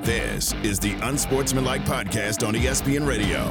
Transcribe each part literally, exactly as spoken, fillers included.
This is the Unsportsmanlike Podcast on E S P N Radio.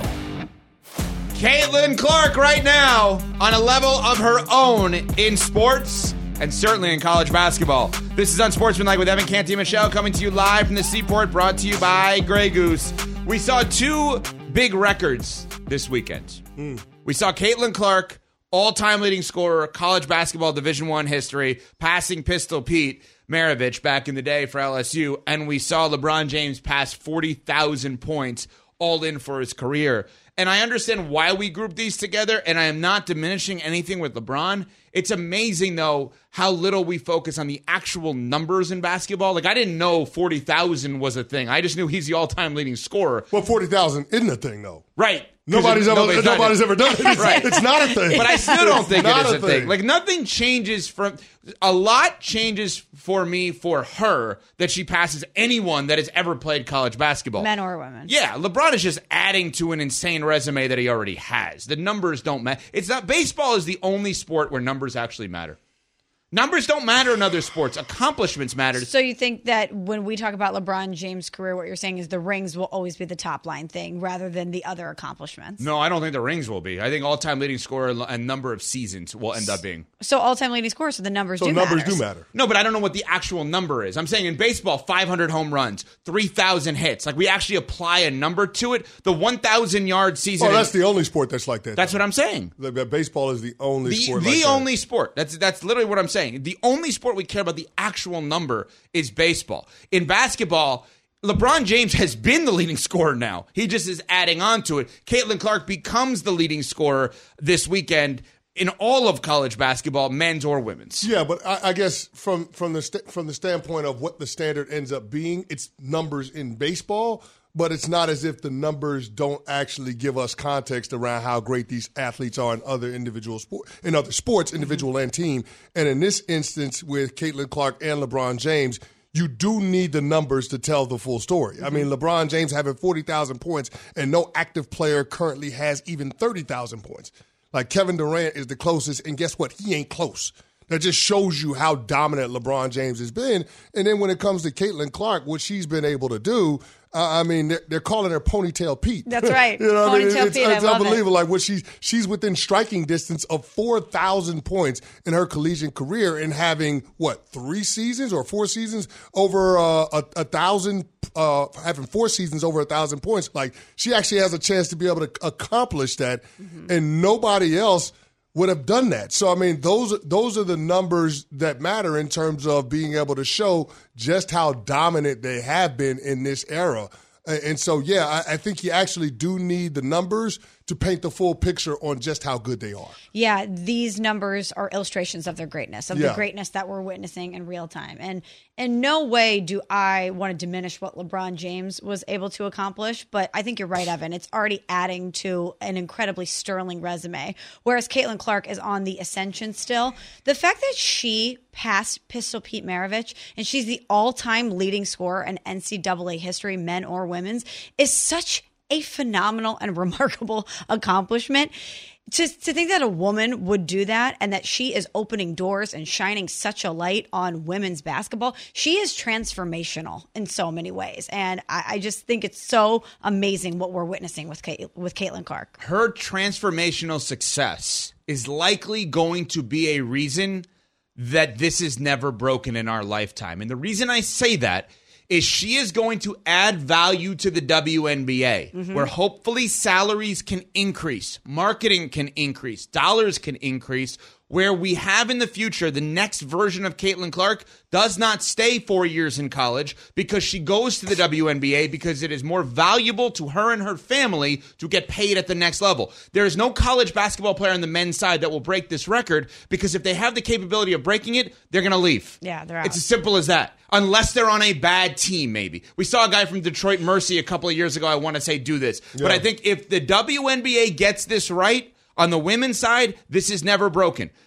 Caitlin Clark right now on a level of her own in sports and certainly in college basketball. This is Unsportsmanlike with Evan Canty and Michelle coming to you live from the Seaport, brought to you by Grey Goose. We saw two big records this weekend. Mm. We saw Caitlin Clark, all-time leading scorer, college basketball Division I history, passing Pistol Pete Maravich back in the day for L S U, and we saw LeBron James pass forty thousand points all in for his career. And I understand why we group these together, and I am not diminishing anything with LeBron. It's amazing, though, how little we focus on the actual numbers in basketball. Like, I didn't know forty thousand was a thing. I just knew he's the all-time leading scorer. Well, forty thousand isn't a thing, though. Right. Nobody's ever nobody's, nobody's ever done it. Right. It's not a thing. But I still don't it's think it is a thing. thing. Like, nothing changes from – a lot changes for me for her that she passes anyone that has ever played college basketball. Men or women. Yeah, LeBron is just adding to an insane resume that he already has. The numbers don't matter. It's not – baseball is the only sport where numbers actually matter. Numbers don't matter in other sports. Accomplishments matter. So you think that when we talk about LeBron James' career, what you're saying is the rings will always be the top line thing rather than the other accomplishments? No, I don't think the rings will be. I think all-time leading scorer and number of seasons will end up being. So all-time leading scorer, so the numbers so do numbers matter. do matter. No, but I don't know what the actual number is. I'm saying in baseball, five hundred home runs, three thousand hits. Like, we actually apply a number to it. The one thousand yard season. Oh, that's in, the only sport that's like that. That's though. what I'm saying. The, the baseball is the only the, sport the like only that. sport. That's that's literally what I'm saying. The only sport we care about the actual number is baseball. In basketball, LeBron James has been the leading scorer now. He just is adding on to it. Caitlin Clark becomes the leading scorer this weekend in all of college basketball, men's or women's. Yeah, but I, I guess from from the st- from the standpoint of what the standard ends up being, it's numbers in baseball. But it's not as if the numbers don't actually give us context around how great these athletes are in other individual sport, in other sports, individual mm-hmm. and team. And in this instance with Caitlin Clark and LeBron James, you do need the numbers to tell the full story. Mm-hmm. I mean, LeBron James having forty thousand points and no active player currently has even thirty thousand points. Like, Kevin Durant is the closest, and guess what? He ain't close. That just shows you how dominant LeBron James has been. And then when it comes to Caitlin Clark, what she's been able to do, uh, I mean, they're, they're calling her Ponytail Pete. That's right. you know, Ponytail I mean, it's, Pete. it's I love unbelievable. it. Like, what she's she's within striking distance of four thousand points in her collegiate career, and having what three seasons or four seasons over uh, a, a thousand. Uh, having four seasons over a thousand points. Like, she actually has a chance to be able to accomplish that, mm-hmm. and nobody else would have done that. So, I mean, those those are the numbers that matter in terms of being able to show just how dominant they have been in this era. And so, yeah, I, I think you actually do need the numbers to paint the full picture on just how good they are. Yeah, these numbers are illustrations of their greatness, of yeah. the greatness that we're witnessing in real time. And in no way do I want to diminish what LeBron James was able to accomplish, but I think you're right, Evan. It's already adding to an incredibly sterling resume, whereas Caitlin Clark is on the ascension still. The fact that she passed Pistol Pete Maravich and she's the all-time leading scorer in N C double A history, men or women's, is such a phenomenal and remarkable accomplishment. To, to think that a woman would do that and that she is opening doors and shining such a light on women's basketball, she is transformational in so many ways. And I, I just think it's so amazing what we're witnessing with Kate, with Caitlin Clark. Her transformational success is likely going to be a reason that this is never broken in our lifetime. And the reason I say that is she is going to add value to the W N B A, mm-hmm. where hopefully salaries can increase, marketing can increase, dollars can increase, where we have in the future the next version of Caitlin Clark does not stay four years in college because she goes to the W N B A because it is more valuable to her and her family to get paid at the next level. There is no college basketball player on the men's side that will break this record because if they have the capability of breaking it, they're going to leave. Yeah, they're out. It's as simple as that. Unless they're on a bad team, maybe. We saw a guy from Detroit Mercy a couple of years ago, I want to say, do this. Yeah. But I think if the W N B A gets this right, on the women's side, this is never broken.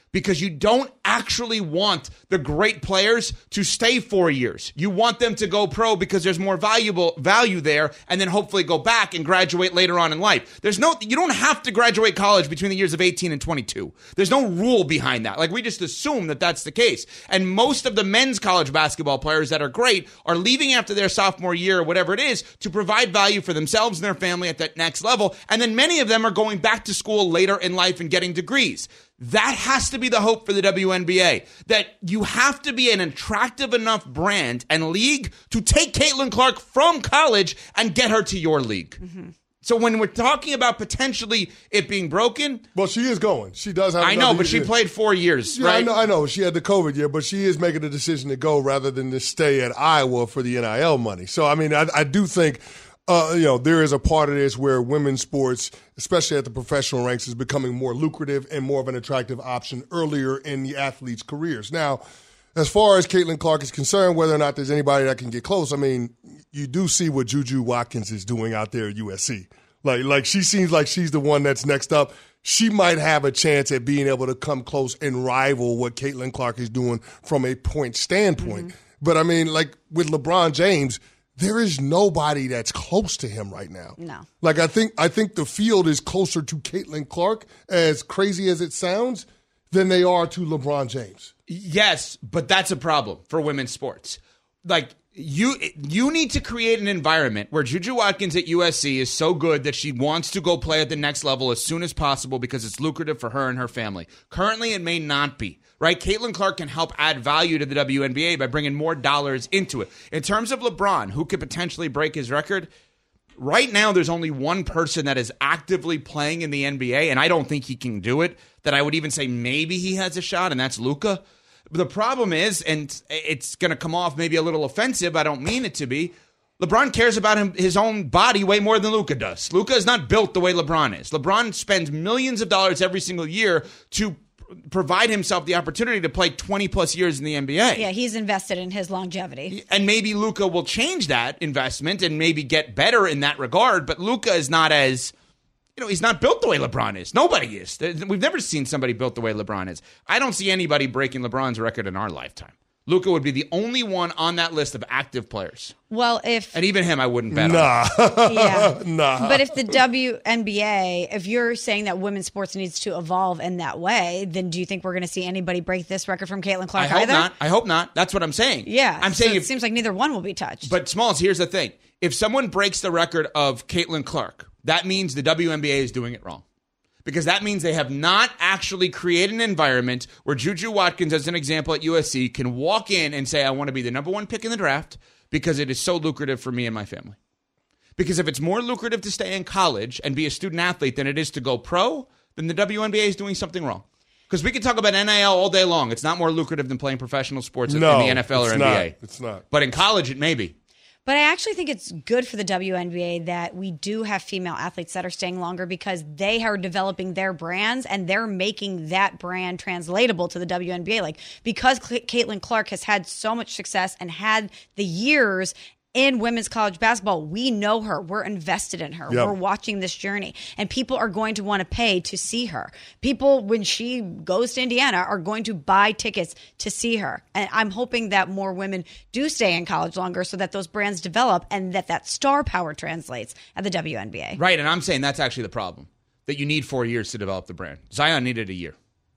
because you don't actually want the great players to stay four years. You want them to go pro because there's more valuable value there, and then hopefully go back and graduate later on in life. There's no, you don't have to graduate college between the years of eighteen and twenty-two. There's no rule behind that. Like, we just assume that that's the case. And most of the men's college basketball players that are great are leaving after their sophomore year or whatever it is to provide value for themselves and their family at that next level. And then many of them are going back to school later in life and getting degrees. That has to be the hope for the W N B A, that you have to be an attractive enough brand and league to take Caitlin Clark from college and get her to your league. Mm-hmm. So when we're talking about potentially it being broken, well, she is going. She does have. I know, but she played four years, yeah, right? I know. I know. She had the COVID year, but she is making a decision to go rather than to stay at Iowa for the N I L money. So I mean, I, I do think. Uh, you know, there is a part of this where women's sports, especially at the professional ranks, is becoming more lucrative and more of an attractive option earlier in the athletes' careers. Now, as far as Caitlin Clark is concerned, whether or not there's anybody that can get close, I mean, you do see what Juju Watkins is doing out there at U S C. Like, like she seems like she's the one that's next up. She might have a chance at being able to come close and rival what Caitlin Clark is doing from a point standpoint. Mm-hmm. But, I mean, like with LeBron James – there is nobody that's close to him right now. No. Like, I think I think the field is closer to Caitlin Clark, as crazy as it sounds, than they are to LeBron James. Yes, but that's a problem for women's sports. Like, you you need to create an environment where Juju Watkins at U S C is so good that she wants to go play at the next level as soon as possible because it's lucrative for her and her family. Currently, it may not be. Right? Caitlin Clark can help add value to the W N B A by bringing more dollars into it. In terms of LeBron, who could potentially break his record, right now there's only one person that is actively playing in the N B A, and I don't think he can do it, that I would even say maybe he has a shot, and that's Luka. But the problem is, and it's going to come off maybe a little offensive, I don't mean it to be, LeBron cares about him, his own body way more than Luka does. Luka is not built the way LeBron is. LeBron spends millions of dollars every single year to provide himself the opportunity to play twenty plus years in the N B A. Yeah, he's invested in his longevity. And maybe Luka will change that investment and maybe get better in that regard, but Luka is not as, you know, he's not built the way LeBron is. Nobody is. We've never seen somebody built the way LeBron is. I don't see anybody breaking LeBron's record in our lifetime. Luka would be the only one on that list of active players. Well, if... And even him, I wouldn't bet nah. on. Yeah. nah. But if the W N B A, if you're saying that women's sports needs to evolve in that way, then do you think we're going to see anybody break this record from Caitlin Clark I hope either? not. I hope not. That's what I'm saying. Yeah. I'm so saying it if, seems like neither one will be touched. But Smalls, here's the thing. If someone breaks the record of Caitlin Clark, that means the W N B A is doing it wrong. Because that means they have not actually created an environment where Juju Watkins, as an example at U S C, can walk in and say, I want to be the number one pick in the draft because it is so lucrative for me and my family. Because if it's more lucrative to stay in college and be a student athlete than it is to go pro, then the W N B A is doing something wrong. Because we can talk about N I L all day long. It's not more lucrative than playing professional sports no, in the N F L or N B A. Not. It's not. But in college, it may be. But I actually think it's good for the W N B A that we do have female athletes that are staying longer because they are developing their brands and they're making that brand translatable to the W N B A. Like, because Caitlin Clark has had so much success and had the years in women's college basketball, we know her. We're invested in her. Yep. We're watching this journey. And people are going to want to pay to see her. People, when she goes to Indiana, are going to buy tickets to see her. And I'm hoping that more women do stay in college longer so that those brands develop and that that star power translates at the W N B A. Right, and I'm saying that's actually the problem, that you need four years to develop the brand. Zion needed a year.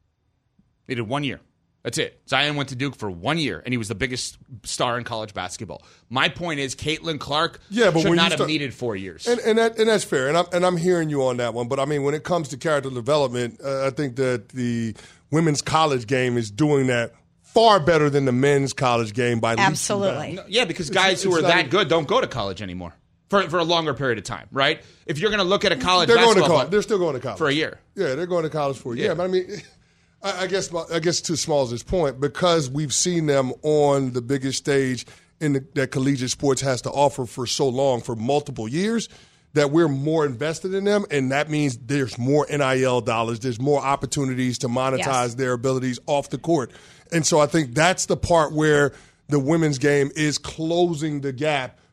Needed one year. That's it. Zion went to Duke for one year, and he was the biggest star in college basketball. My point is, Caitlin Clark yeah, but should when not you have start, needed four years. And and, that, and that's fair, and I'm, and I'm hearing you on that one. But, I mean, when it comes to character development, uh, I think that the women's college game is doing that far better than the men's college game by Absolutely. No, yeah, because guys it's, who it's are that not, good don't go to college anymore for, for a longer period of time, right? If you're going to look at a college they're basketball going to college. club, They're still going to college. for a year. Yeah, they're going to college for a year. Yeah. But, I mean... I guess I guess to Smalls' point, because we've seen them on the biggest stage in the, that collegiate sports has to offer for so long, for multiple years, that we're more invested in them, and that means there's more N I L dollars, there's more opportunities to monetize yes. their abilities off the court. And so I think that's the part where the women's game is closing the gap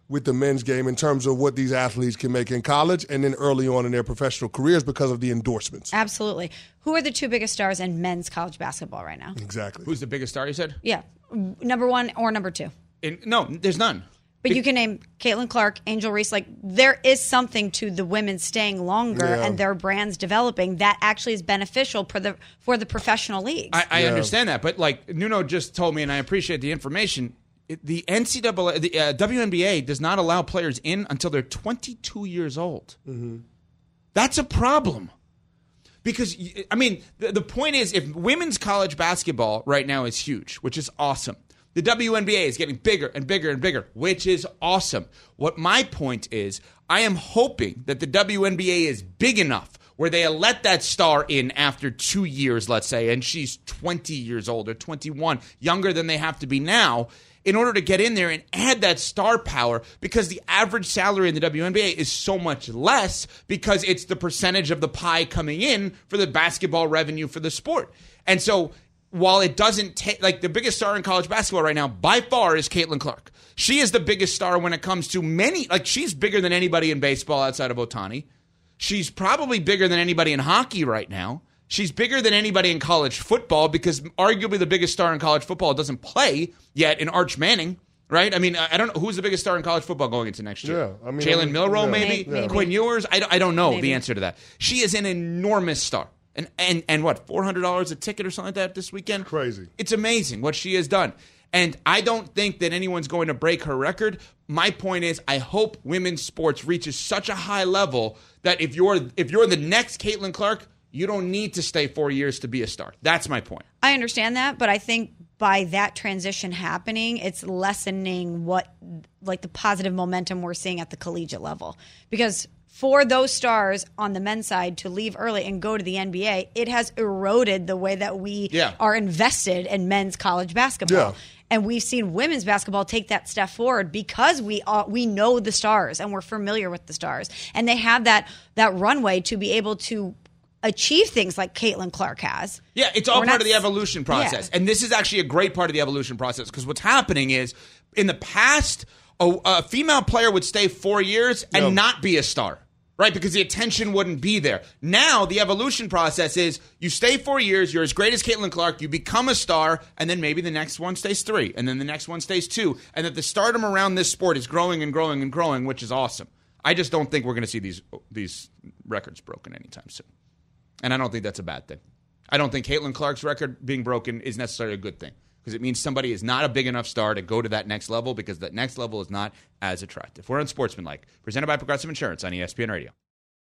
with the men's game in terms of what these athletes can make in college and then early on in their professional careers because of the endorsements. Absolutely. Who are the two biggest stars in men's college basketball right now? Exactly. Who's the biggest star, you said? Yeah. Number one or number two? In, no, there's none. But you can name Caitlin Clark, Angel Reese. Like, there is something to the women staying longer Yeah. and their brands developing that actually is beneficial for the for the professional leagues. I, I Yeah. understand that, but like Nuno just told me, and I appreciate the information. It, the N C double A, the uh, W N B A does not allow players in until they're twenty-two years old. Mm-hmm. That's a problem. Because, I mean, the, the point is, if women's college basketball right now is huge, which is awesome. The W N B A is getting bigger and bigger and bigger, which is awesome. What my point is, I am hoping that the W N B A is big enough where they let that star in after two years, let's say, and she's twenty years old or twenty-one, younger than they have to be now, in order to get in there and add that star power, because the average salary in the W N B A is so much less because it's the percentage of the pie coming in for the basketball revenue for the sport. And so while it doesn't take, like, the biggest star in college basketball right now by far is Caitlin Clark. She is the biggest star when it comes to many, like, she's bigger than anybody in baseball outside of Ohtani. She's probably bigger than anybody in hockey right now. She's bigger than anybody in college football because arguably the biggest star in college football doesn't play yet in Arch Manning, right? I mean, I don't know who's the biggest star in college football going into next year. Yeah, I mean, Jalen Milroe, yeah. maybe? Maybe. Quinn Ewers? I don't, I don't know Maybe. the answer to that. She is an enormous star. And, and, and what, four hundred dollars a ticket or something like that this weekend? Crazy. It's amazing what she has done. And I don't think that anyone's going to break her record. My point is, I hope women's sports reaches such a high level that if you're if you're the next Caitlin Clark, you don't need to stay four years to be a star. That's my point. I understand that, but I think by that transition happening, it's lessening what, like, the positive momentum we're seeing at the collegiate level. Because for those stars on the men's side to leave early and go to the N B A, it has eroded the way that we Yeah. are invested in men's college basketball. Yeah. And we've seen women's basketball take that step forward because we are, we know the stars and we're familiar with the stars. And they have that that runway to be able to achieve things like Caitlin Clark has. Yeah, it's all We're part not of the s- evolution process. Yeah. And this is actually a great part of the evolution process because what's happening is in the past, a, a female player would stay four years and Yep. not be a star. Right, because the attention wouldn't be there. Now, the evolution process is you stay four years, you're as great as Caitlin Clark, you become a star, and then maybe the next one stays three, and then the next one stays two, and that the stardom around this sport is growing and growing and growing, which is awesome. I just don't think we're going to see these these records broken anytime soon. And I don't think that's a bad thing. I don't think Caitlin Clark's record being broken is necessarily a good thing, because it means somebody is not a big enough star to go to that next level because that next level is not as attractive. We're on Sportsmanlike, presented by Progressive Insurance on E S P N Radio.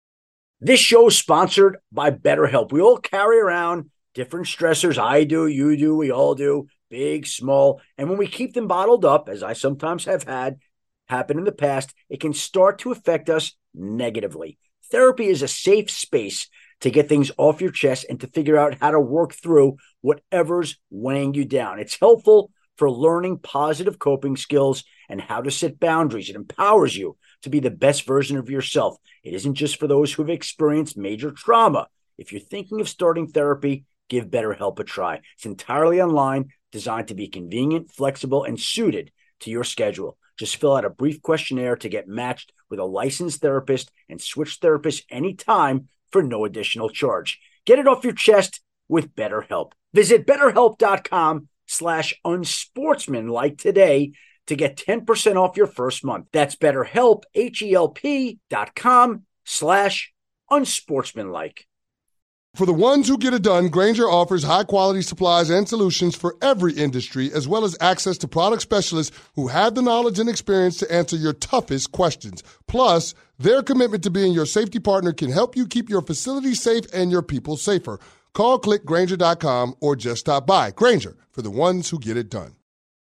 This show is sponsored by BetterHelp. We all carry around different stressors. I do, you do, we all do, big, small. And when we keep them bottled up, as I sometimes have had happen in the past, it can start to affect us negatively. Therapy is a safe space to get things off your chest and to figure out how to work through whatever's weighing you down. It's helpful for learning positive coping skills and how to set boundaries. It empowers you to be the best version of yourself. It isn't just for those who have experienced major trauma. If you're thinking of starting therapy, give BetterHelp a try. It's entirely online, designed to be convenient, flexible, and suited to your schedule. Just fill out a brief questionnaire to get matched with a licensed therapist and switch therapists anytime for no additional charge. Get it off your chest with BetterHelp. Visit BetterHelp.com slash unsportsmanlike today to get ten percent off your first month. That's BetterHelp, H-E-L-P dot com slash unsportsmanlike. For the ones who get it done, Grainger offers high-quality supplies and solutions for every industry, as well as access to product specialists who have the knowledge and experience to answer your toughest questions. Plus, their commitment to being your safety partner can help you keep your facility safe and your people safer. Call, click Grainger dot com, or just stop by. Grainger, for the ones who get it done.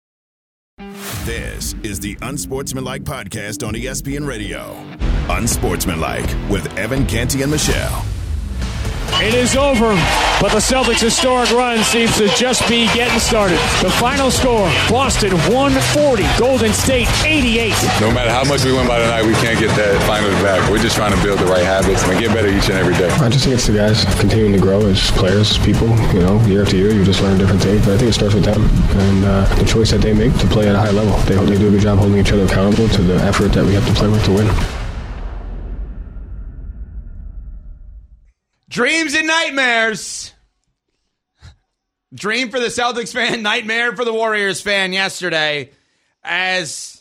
This is the Unsportsmanlike podcast on E S P N Radio. Unsportsmanlike with Evan Canty and Michelle. It is over, but the Celtics' historic run seems to just be getting started. The final score, Boston one forty, Golden State eighty-eight. No matter how much we win by tonight, we can't get that finals back. We're just trying to build the right habits and get better each and every day. I just think it's the guys continuing to grow as players, as people. You know, year after year, you just learn different things. But I think it starts with them and uh, the choice that they make to play at a high level. They, they do a good job holding each other accountable to the effort that we have to play with to win. Dreams and nightmares. Dream for the Celtics fan, nightmare for the Warriors fan yesterday, as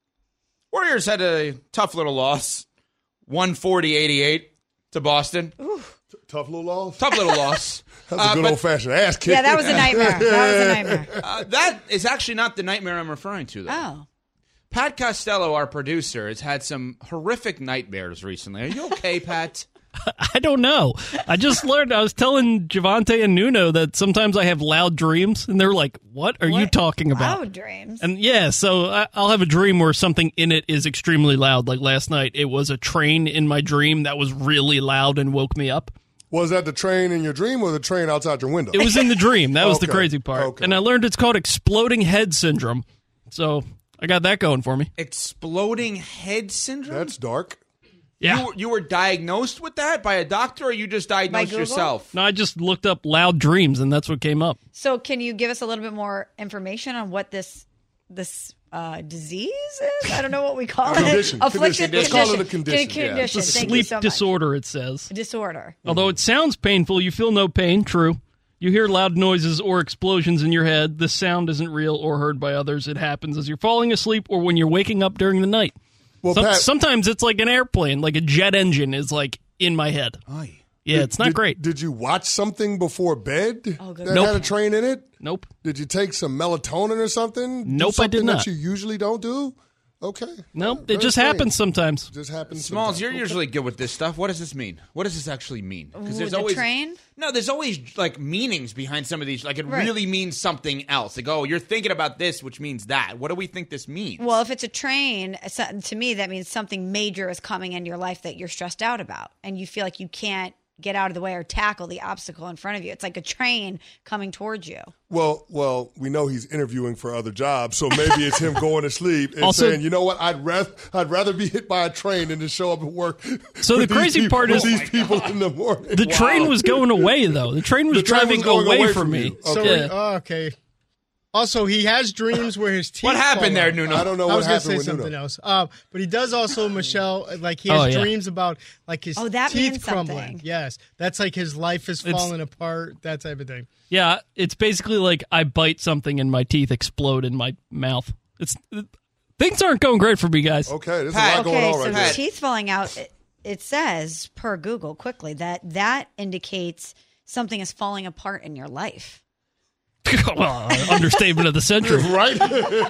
Warriors had a tough little loss, one forty eighty-eight to Boston. T- tough little loss? Tough little loss. That's a good uh, but, old-fashioned ass kick. Yeah, that was a nightmare. That was a nightmare. Uh, that is actually not the nightmare I'm referring to, though. Oh. Pat Costello, our producer, has had some horrific nightmares recently. Are you okay, Pat? I don't know. I just learned. I was telling Javante and Nuno that sometimes I have loud dreams, and they're like, "What are what? you talking about?" Loud dreams. And yeah, so I, I'll have a dream where something in it is extremely loud. Like last night, it was a train in my dream that was really loud and woke me up. Was that the train in your dream or the train outside your window? It was in the dream. That was okay. the crazy part. Okay. And I learned it's called exploding head syndrome. So I got that going for me. Exploding head syndrome? That's dark. Yeah. You, you were diagnosed with that by a doctor, or you just diagnosed yourself? No, I just looked up loud dreams, and that's what came up. So can you give us a little bit more information on what this this uh, disease is? I don't know what we call it. Condition. Affliction. Condition. Condition. Let's call it a condition. Condition. Yeah. It's a Thank sleep you so much. disorder, it says. Disorder. Although it sounds painful, you feel no pain. True. You hear loud noises or explosions in your head. This sound isn't real or heard by others. It happens as you're falling asleep or when you're waking up during the night. Well, Some, Pat, sometimes it's like an airplane, like a jet engine is like in my head. Aye. Yeah, did, it's not did, great. Did you watch something before bed Oh, that good. Nope. had a train in it? Nope. Did you take some melatonin or something? Do Nope, I something did not. that you usually don't do? Okay. Nope. Well, it very just strange. happens sometimes. It just happens. Smalls, sometimes. you're Okay. usually good with this stuff. What does this mean? What does this actually mean? Ooh, there's the always train? No, there's always like meanings behind some of these. Like it Right. really means something else. Like, oh, you're thinking about this, which means that. What do we think this means? Well, if it's a train, so- to me, that means something major is coming in your life that you're stressed out about, and you feel like you can't get out of the way or tackle the obstacle in front of you. It's like a train coming towards you. Well, well, we know he's interviewing for other jobs, so maybe it's him going to sleep and Also- saying, "You know what? I'd rather I'd rather be hit by a train than to show up at work." So with the these crazy people- part with is- these people in the morning. The train was going away, though. The train was The train was driving going away, away from from me. you. So, Yeah. oh, okay. Also, he has dreams where his teeth what happened fall there, out. Nuno? I don't know I what was going to happened say with something Nuno. else. Um, but he does also, Michelle, like he has Oh, yeah. dreams about like his Oh, that teeth means crumbling. something. Yes. That's like his life is It's- falling apart, that type of thing. Yeah, it's basically like I bite something and my teeth explode in my mouth. It's things aren't going great for me, guys. Okay, there's Pat, a lot going Okay, on so right the there. teeth falling out, it, it says, per Google quickly, that that indicates something is falling apart in your life. Well, understatement of the century. Right?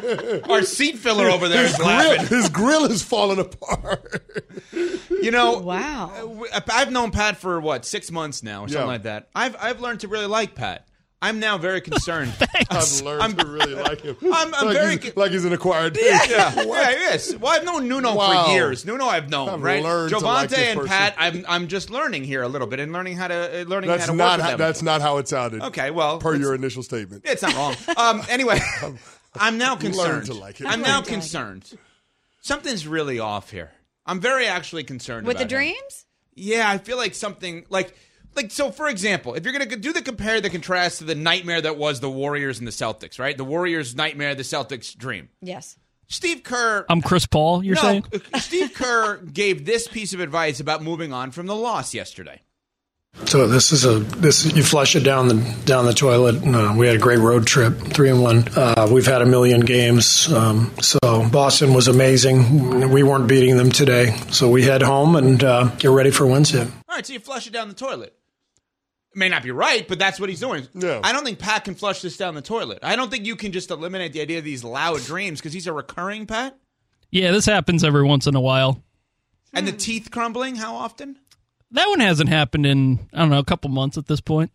Our seat filler over there is Grill, laughing. his grill is falling apart. You know, Wow. uh, I've known Pat for what six months now, or something Yeah. like that. I've I've learned to really like Pat. I'm now very concerned. I've learned I'm- to really like him. I'm- I'm like very he's, co- like he's an acquired taste. Yeah, yeah, yes. Well, I've known Nuno Wow. for years. Nuno, I've known, I've right? learned to Javante like this and person. Pat, I'm I'm just learning here a little bit and learning how to uh, learning That's how to not work with how, them. that's not how it sounded. Okay, well, per it's- your initial statement. It's not wrong. Um, anyway, I'm now concerned. to like it. I'm Learn now to like it. concerned. Something's really off here. I'm very actually concerned With the about him. dreams? Yeah, I feel like something like like so. For example, if you're gonna do the compare the contrast to the nightmare that was the Warriors and the Celtics, right? The Warriors' nightmare, the Celtics' dream. Yes. Steve Kerr. I'm Chris Paul, you're no, saying? Steve Kerr gave this piece of advice about moving on from the loss yesterday. So this is a this you flush it down the down the toilet. Uh, we had a great road trip, three and one. Uh, we've had a million games. Um, so Boston was amazing. We weren't beating them today, so we head home and uh, get ready for Wednesday. All right, so you flush it down the toilet. It may not be right, but that's what he's doing. Yeah. I don't think Pat can flush this down the toilet. I don't think you can just eliminate the idea of these loud dreams because he's a recurring Pat. Yeah, this happens every once in a while. And the teeth crumbling, how often? That one hasn't happened in, I don't know, a couple months at this point.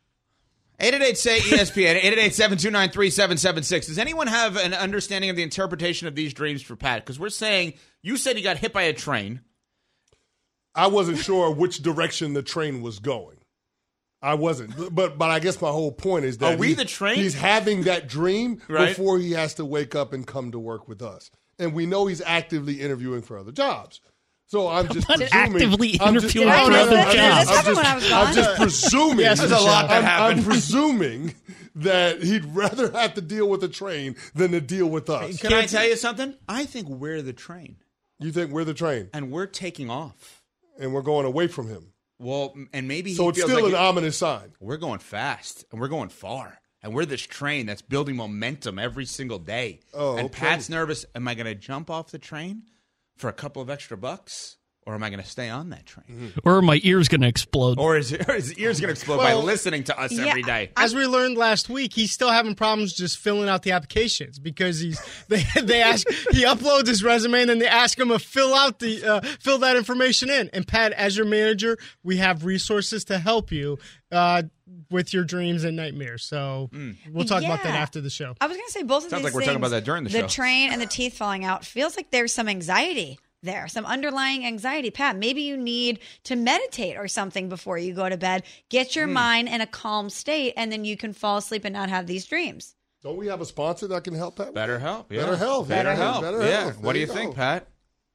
eight eight eight say E S P N, eight eight eight, seven two nine, three seven seven six. Does anyone have an understanding of the interpretation of these dreams for Pat? Because we're saying, you said he got hit by a train. I wasn't sure which direction the train was going. I wasn't. But but I guess my whole point is that Are we he's, the train? he's having that dream Right. before he has to wake up and come to work with us. And we know he's actively interviewing for other jobs. So I'm just Not presuming. actively I'm just, interviewing I'm for just- other I'm jobs. just- I'm This happened when I just, was I'm gone. just presuming. Yes, There's a lot that I'm, I'm happened. presuming that he'd rather have to deal with a train than to deal with us. Can I tell you something? I think we're the train, You think we're the train, and we're taking off. and we're going away from him. Well, and maybe he So it's feels still like an it- ominous sign. we're going fast, and we're going far. And we're this train that's building momentum every single day. Oh, and okay. Pat's nervous. Am I going to jump off the train for a couple of extra bucks? Or am I going to stay on that train? Mm-hmm. Or are my ears going to explode? Or is, or his ears going to explode Well, by listening to us yeah, every day? As we learned last week, he's still having problems just filling out the applications because he's they they ask he uploads his resume and then they ask him to fill out the uh, fill that information in. And Pat, as your manager, we have resources to help you uh, with your dreams and nightmares. So we'll talk about that Yeah. after the show. I was going to say both of Sounds these like we're things, talking about that during the show. train and the teeth falling out feels like there's some anxiety there, some underlying anxiety. Pat, maybe you need to meditate or something before you go to bed. Get your Hmm. mind in a calm state, and then you can fall asleep and not have these dreams. Don't we have a sponsor that can help Pat? Better help. Yeah. Better help. Better Yeah. help. Better yeah. help. What There do you you think, go. Pat?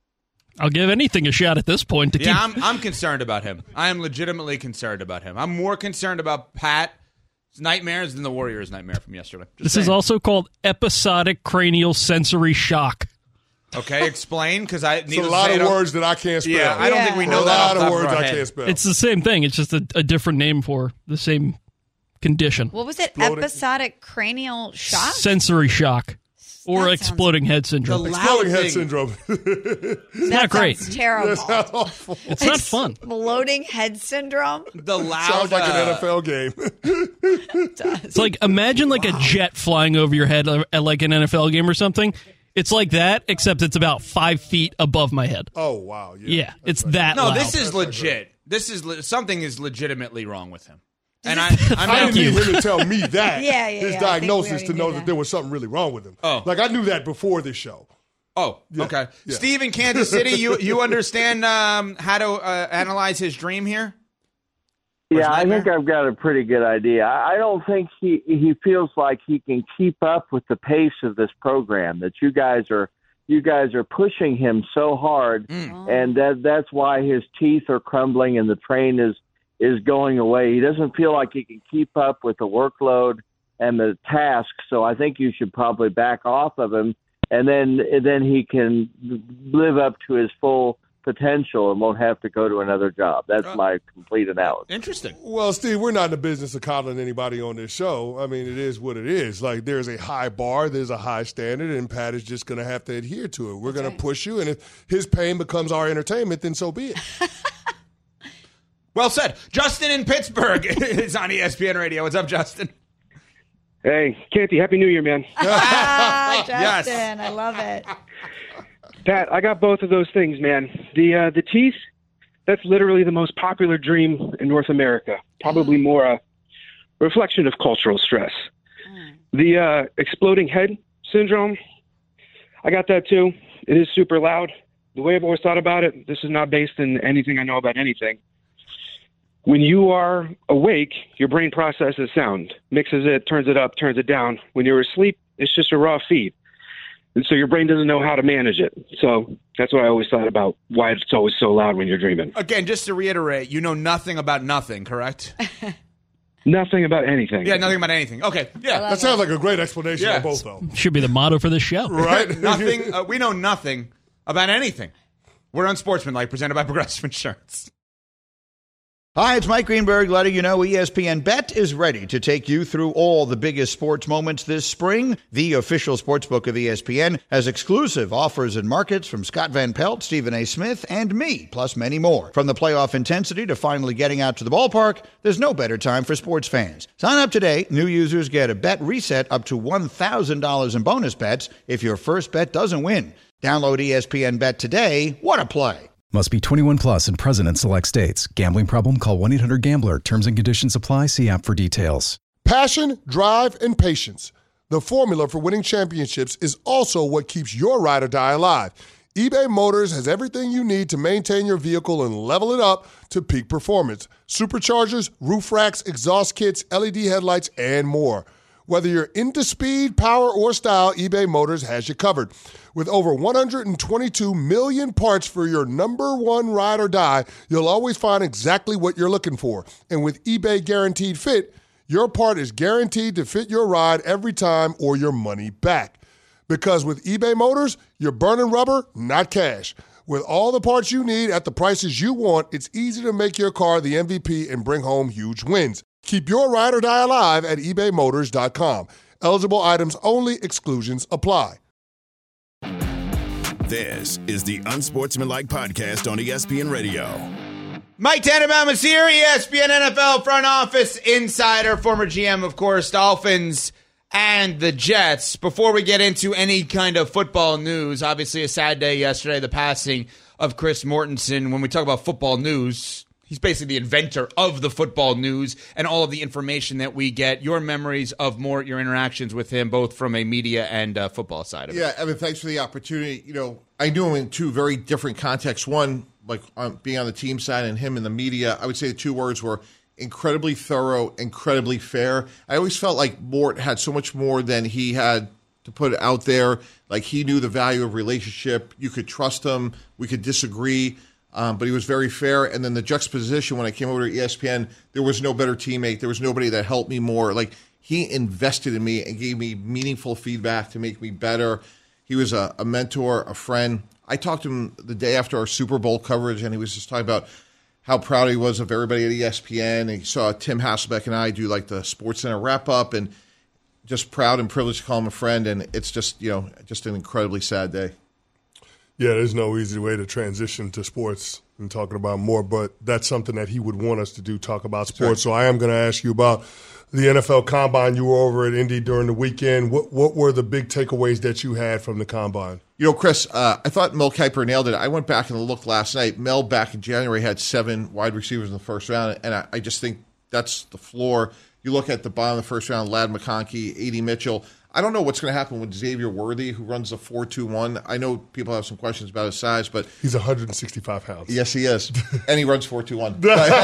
I'll give anything a shot at this point to Yeah, keep. I'm, I'm concerned about him. I am legitimately concerned about him. I'm more concerned about Pat's nightmares than the Warriors' nightmare from yesterday. Just This saying. is also called episodic cranial sensory shock. Okay, explain, because I need It's a lot of words that I can't spell. Yeah, I don't think we Yeah. know a that. lot off the of top words our I head. can't spell. It's the same thing. It's just a, a different name for the same condition. What was it? Exploding- Episodic cranial shock? Sensory shock or That exploding head The syndrome. loud Exploding head thing. syndrome. It's not great. Sounds terrible. That's awful. It's not fun. Exploding head syndrome? The loud. Sounds like an uh, N F L game. It's like imagine like a jet flying over your head at like an N F L game or something. It's like that, except it's about five feet above my head. Oh wow! Yeah, Yeah, it's that No, loud. this is legit. This is le- something is legitimately wrong with him. And I, I I'm didn't you. need him to tell me that. Yeah, yeah, His yeah. I think we diagnosis already to knew know that. that there was something really wrong with him. Oh. Like I knew that before this show. Oh, okay. yeah. Steve in Kansas City, you you understand um, how to uh, analyze his dream here? Or his Yeah, I nightmare? think I've got a pretty good idea. I I don't think he he feels like he can keep up with the pace of this program. That you guys are you guys are pushing him so hard, Mm. and that that's why his teeth are crumbling and the train is is going away. He doesn't feel like he can keep up with the workload and the task. So I think you should probably back off of him, and then and then he can live up to his full potential and won't have to go to another job. That's Uh, my complete analysis. Interesting. Well, Steve, we're not in the business of coddling anybody on this show. I mean, it is what it is. Like, there's a high bar, there's a high standard, and Pat is just going to have to adhere to it. We're going to push you, and if his pain becomes our entertainment, then so be it. Well said. Justin in Pittsburgh is on E S P N Radio. What's up, Justin? Hey, Canty, Happy New Year, man. Ah, Yes. Justin, I love it. Pat, I got both of those things, man. The uh, the teeth, that's literally the most popular dream in North America. Probably more a reflection of cultural stress. The uh, exploding head syndrome, I got that too. It is super loud. The way I've always thought about it, this is not based in anything I know about anything. When you are awake, your brain processes sound, mixes it, turns it up, turns it down. When you're asleep, it's just a raw feed. And so your brain doesn't know how to manage it. So that's what I always thought about, why it's always so loud when you're dreaming. Again, just to reiterate, you know nothing about nothing, correct? Nothing about anything. Yeah, nothing about anything. Okay, yeah. That sounds like a great explanation Yeah. on both, though. Should be the motto for this show. Right? Nothing. Uh, we know nothing about anything. We're Unsportsmanlike, presented by Progressive Insurance. Hi, it's Mike Greenberg letting you know E S P N Bet is ready to take you through all the biggest sports moments this spring. The official sportsbook of E S P N has exclusive offers and markets from Scott Van Pelt, Stephen A. Smith, and me, plus many more. From the playoff intensity to finally getting out to the ballpark, there's no better time for sports fans. Sign up today. New users get a bet reset up to one thousand dollars in bonus bets if your first bet doesn't win. Download E S P N Bet today. What a play. Must be twenty-one plus and present in select states. Gambling problem? Call one eight hundred gambler. Terms and conditions apply. See app for details. Passion, drive, and patience. The formula for winning championships is also what keeps your ride or die alive. eBay Motors has everything you need to maintain your vehicle and level it up to peak performance. Superchargers, roof racks, exhaust kits, L E D headlights, and more. Whether you're into speed, power, or style, eBay Motors has you covered. With over one hundred twenty-two million parts for your number one ride or die, you'll always find exactly what you're looking for. And with eBay Guaranteed Fit, your part is guaranteed to fit your ride every time or your money back. Because with eBay Motors, you're burning rubber, not cash. With all the parts you need at the prices you want, it's easy to make your car the M V P and bring home huge wins. Keep your ride or die alive at ebay motors dot com. Eligible items only. Exclusions apply. This is the Unsportsmanlike Podcast on E S P N Radio. Mike Tannenbaum is here, E S P N N F L front office insider, former G M, of course, Dolphins and the Jets. Before we get into any kind of football news, obviously a sad day yesterday, the passing of Chris Mortensen. When we talk about football news, he's basically the inventor of the football news and all of the information that we get. Your memories of Mort, your interactions with him, both from a media and uh, football side of yeah, it. Yeah, I mean, thanks for the opportunity. You know, I knew him in two very different contexts. One, like um, being on the team side and him in the media, I would say the two words were incredibly thorough, incredibly fair. I always felt like Mort had so much more than he had to put out there. Like, he knew the value of relationship. You could trust him. We could disagree. Um, but he was very fair. And then the juxtaposition, when I came over to E S P N, there was no better teammate. There was nobody that helped me more. Like, he invested in me and gave me meaningful feedback to make me better. He was a, a mentor, a friend. I talked to him the day after our Super Bowl coverage, and he was just talking about how proud he was of everybody at E S P N. And he saw Tim Hasselbeck and I do like the SportsCenter wrap-up, and just proud and privileged to call him a friend. And it's just, you know, just an incredibly sad day. Yeah, there's no easy way to transition to sports and talking about more, but that's something that he would want us to do, talk about sports. Sure. So I am going to ask you about the N F L Combine. You were over at Indy during the weekend. What what were the big takeaways that you had from the Combine? You know, Chris, uh, I thought Mel Kiper nailed it. I went back and looked last night. Mel, back in January, had seven wide receivers in the first round, and I, I just think that's the floor. You look at the bottom of the first round, Ladd McConkey, A D Mitchell. I don't know what's going to happen with Xavier Worthy, who runs a four two one. I know people have some questions about his size, but he's one hundred sixty-five pounds. Yes, he is. And he runs four two one.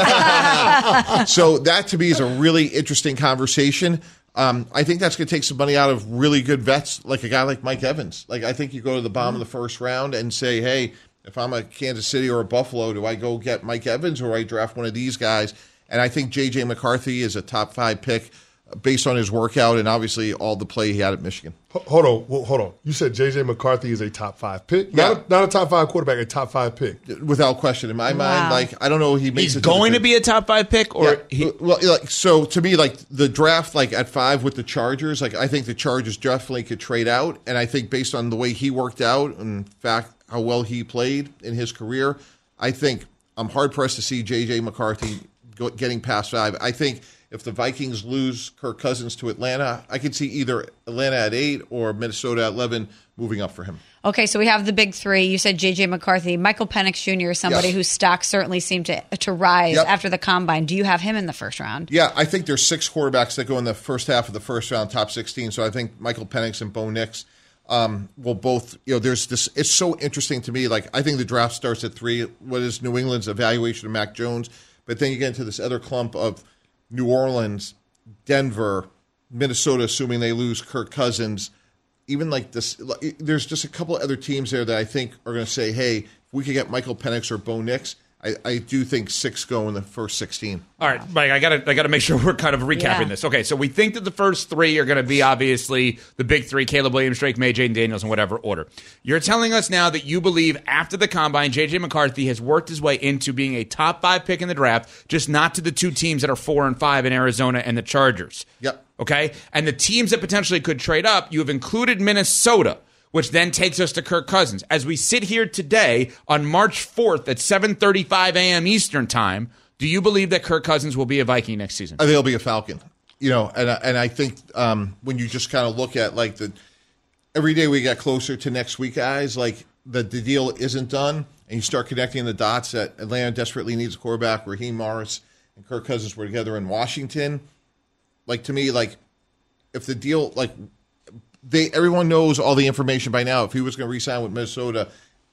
So that, to me, is a really interesting conversation. Um, I think that's going to take some money out of really good vets, like a guy like Mike Evans. Like, I think you go to the bottom mm-hmm. of the first round and say, hey, if I'm a Kansas City or a Buffalo, do I go get Mike Evans or do I draft one of these guys? And I think J J McCarthy is a top five pick based on his workout and obviously all the play he had at Michigan. Hold on, well, hold on. You said J J McCarthy is a top five pick, not yeah. a, not a top five quarterback, a top five pick, without question. In my wow. mind, like I don't know, he makes he's it going to, to be a top five pick, or yeah. he. Well, like so to me, like the draft, like at five with the Chargers, like I think the Chargers definitely could trade out, and I think based on the way he worked out, and in fact how well he played in his career, I think I'm hard pressed to see J J McCarthy go, getting past five. I think. If the Vikings lose Kirk Cousins to Atlanta, I could see either Atlanta at eight or Minnesota at eleven moving up for him. Okay, so we have the big three. You said J J McCarthy. Michael Penix Junior is somebody yes. whose stock certainly seemed to to rise yep. after the Combine. Do you have him in the first round? Yeah, I think there's six quarterbacks that go in the first half of the first round, top sixteen. So I think Michael Penix and Bo Nix um, will both, you know, there's this, it's so interesting to me. Like, I think the draft starts at three. What is New England's evaluation of Mac Jones? But then you get into this other clump of New Orleans, Denver, Minnesota, assuming they lose Kirk Cousins. Even like this, there's just a couple of other teams there that I think are going to say, hey, if we could get Michael Penix or Bo Nix, I, I do think six go in the first sixteen. All right, Mike, I gotta I gotta make sure we're kind of recapping yeah. this. Okay, so we think that the first three are going to be obviously the big three: Caleb Williams, Drake May, Jaden Daniels, in whatever order. You're telling us now that you believe after the Combine, J J McCarthy has worked his way into being a top five pick in the draft, just not to the two teams that are four and five in Arizona and the Chargers. Yep. Okay, and the teams that potentially could trade up, you have included Minnesota, which then takes us to Kirk Cousins. As we sit here today on March fourth at seven thirty-five a.m. Eastern time, do you believe that Kirk Cousins will be a Viking next season? I think he'll be a Falcon. You know, and and I think um, when you just kind of look at like the every day we get closer to next week, guys, like the, the deal isn't done, and you start connecting the dots that Atlanta desperately needs a quarterback. Raheem Morris and Kirk Cousins were together in Washington. Like, to me, like if the deal, like they everyone knows all the information by now. If he was going to re-sign with Minnesota,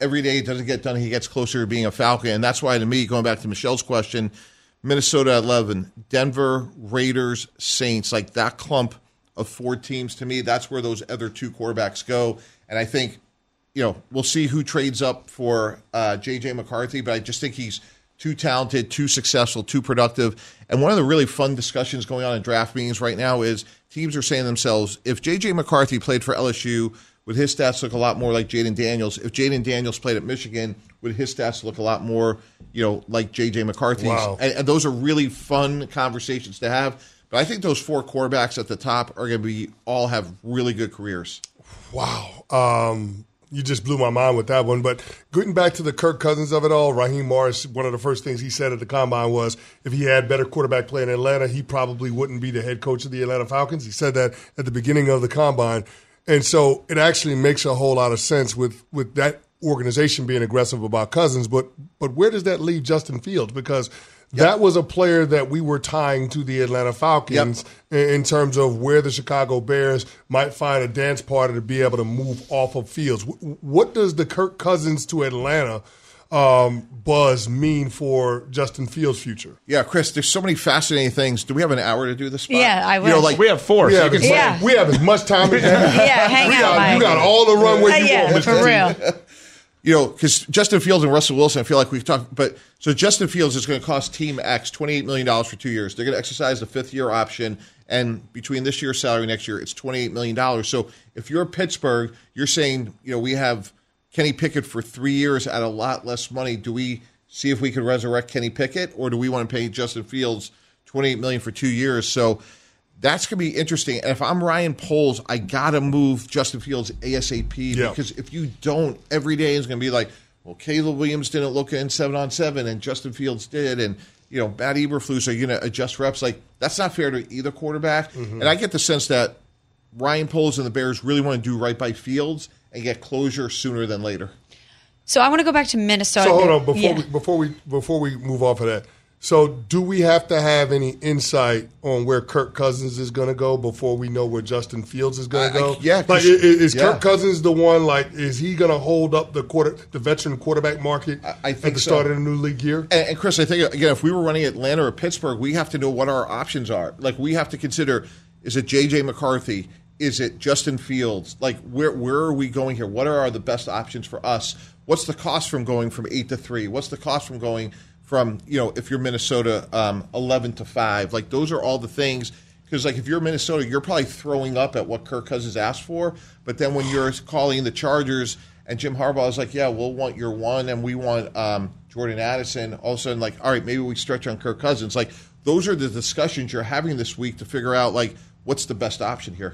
every day it doesn't get done, he gets closer to being a Falcon. And that's why, to me, going back to Michelle's question, Minnesota at eleven, Denver, Raiders, Saints, like that clump of four teams, to me, that's where those other two quarterbacks go. And I think, you know, we'll see who trades up for uh, J J McCarthy, but I just think he's too talented, too successful, too productive. And one of the really fun discussions going on in draft meetings right now is teams are saying to themselves, if J J McCarthy played for L S U, would his stats look a lot more like Jaden Daniels? If Jaden Daniels played at Michigan, would his stats look a lot more, you know, like J J McCarthy's? Wow. And, and those are really fun conversations to have. But I think those four quarterbacks at the top are going to be all have really good careers. Wow. Um, you just blew my mind with that one. But getting back to the Kirk Cousins of it all, Raheem Morris, one of the first things he said at the Combine was if he had better quarterback play in Atlanta, he probably wouldn't be the head coach of the Atlanta Falcons. He said that at the beginning of the Combine. And so it actually makes a whole lot of sense with, with that organization being aggressive about Cousins. But but where does that leave Justin Fields? Because Yep. that was a player that we were tying to the Atlanta Falcons yep. in, in terms of where the Chicago Bears might find a dance partner to be able to move off of Fields. W- what does the Kirk Cousins to Atlanta um, buzz mean for Justin Fields' future? Yeah, Chris, there's so many fascinating things. Do we have an hour to do this spot? Yeah, I will. You know, like, we have four. We, so have, you as, can yeah. we have as much time as that. Yeah, hang we out, got, Mike. You got all the runway you uh, yeah, want, for Mister real. You know, because Justin Fields and Russell Wilson, I feel like we've talked, but so Justin Fields is going to cost Team X twenty-eight million dollars for two years. They're going to exercise the fifth year option, and between this year's salary next year, it's twenty-eight million dollars. So if you're Pittsburgh, you're saying, you know, we have Kenny Pickett for three years at a lot less money. Do we see if we can resurrect Kenny Pickett, or do we want to pay Justin Fields twenty-eight million dollars for two years? So that's going to be interesting. And if I'm Ryan Poles, I got to move Justin Fields ASAP yeah. because if you don't, every day is going to be like, well, Caleb Williams didn't look in seven on seven and Justin Fields did. And, you know, Matt Eberflus are going to adjust reps. Like, that's not fair to either quarterback. Mm-hmm. And I get the sense that Ryan Poles and the Bears really want to do right by Fields and get closure sooner than later. So I want to go back to Minnesota. So hold on, before yeah. we before we before we move off of that. So do we have to have any insight on where Kirk Cousins is going to go before we know where Justin Fields is going to go? I, yeah, like is, is yeah. Kirk Cousins the one? Like, is he going to hold up the quarter, the veteran quarterback market I, I think at the so. start of the new league year? And, and Chris, I think again, if we were running Atlanta or Pittsburgh, we have to know what our options are. Like, we have to consider: is it J J McCarthy? Is it Justin Fields? Like, where where are we going here? What are the best options for us? What's the cost from going from eight to three? What's the cost from going from, you know, if you're Minnesota, um, eleven to five? Like, those are all the things. Because, like, if you're Minnesota, you're probably throwing up at what Kirk Cousins asked for. But then when you're calling the Chargers and Jim Harbaugh is like, yeah, we'll want your one and we want um, Jordan Addison, all of a sudden, like, all right, maybe we stretch on Kirk Cousins. Like, those are the discussions you're having this week to figure out, like, what's the best option here.